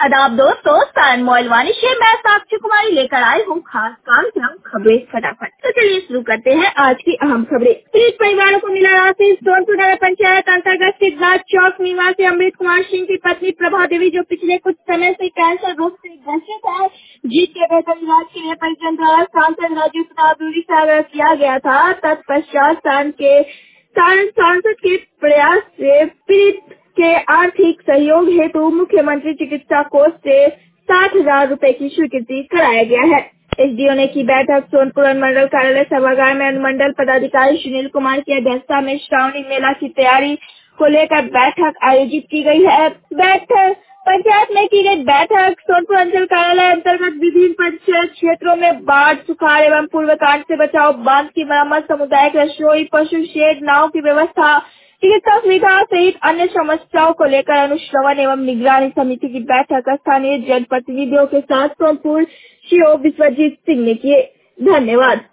आदाब दोस्तों, सन मोबाइल वाणी से मैं साक्षी कुमारी लेकर आई हूँ खास कार्यक्रम खबरें फटाफट। तो चलिए शुरू करते हैं आज की अहम खबरें। पीड़ित परिवारों को मिला राशि। सोनपुर नगर पंचायत अंतर्गत सिद्धनाथ चौक निवासी अमृत कुमार सिंह की पत्नी प्रभा देवी, जो पिछले कुछ समय से कैंसर रोग से ग्रसित है, जिसके बेहतर इलाज के लिए परिजन द्वारा सांसद राजू दूरी से आग्रह किया गया था। तत्पश्चात सांसद के प्रयास से पीड़ित के आर्थिक सहयोग हेतु मुख्यमंत्री चिकित्सा कोष से 60,000 रूपए की स्वीकृति कराया गया है। एसडीओ ने की बैठक सोनपुर अनुमंडल कार्यालय सभागार में अनुमंडल पदाधिकारी सुनील कुमार की अध्यक्षता में श्रावणी मेला की तैयारी को लेकर बैठक आयोजित की गई है। पंचायत में की गई बैठक सोनपुर अंचल कार्यालय अंतर्गत विभिन्न पंचायत क्षेत्रों में बाढ़, सुखाड़ एवं पूर्वकांड से बचाव, बांध की मरम्मत, सामुदायिक रसोई, पशु शेड, नाव की व्यवस्था, चिकित्सा सुविधा सहित अन्य समस्याओं को लेकर अनुश्रवण एवं निगरानी समिति की बैठक स्थानीय जनप्रतिनिधियों के साथ सोनपुर सीओ विश्वजीत सिंह ने किए। धन्यवाद।